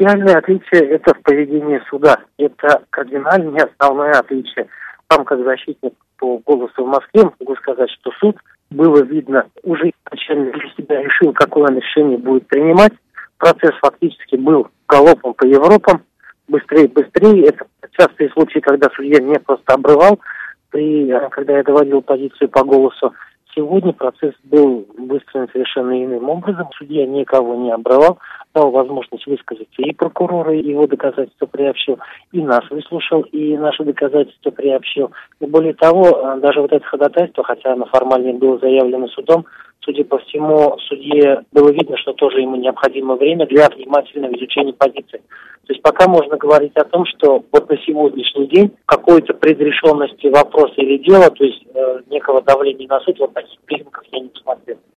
Принципиальное отличие это в поведении суда. Это кардинальное основное отличие. Вам, как защитник по голосу в Москве, могу сказать, что суд, было видно, уже изначально для себя решил, какое он решение будет принимать. Процесс фактически был галопом по Европам. Быстрее. Это частые случаи, когда судья меня просто обрывал, когда я доводил позицию по голосу. Сегодня процесс был выстроен совершенно иным образом. Судья никого не обрывал, дал возможность высказаться и прокурора, его доказательства приобщил, и нас выслушал, и наши доказательства приобщил. И более того, даже вот это ходатайство, хотя оно формально было заявлено судом, судя по всему, судье было видно, что тоже ему необходимо время для внимательного изучения позиции. То есть пока можно говорить о том, что вот на сегодняшний день какой-то предрешенности вопроса или дела, то есть некого давления на суд, вот таких признаков я не посмотрел.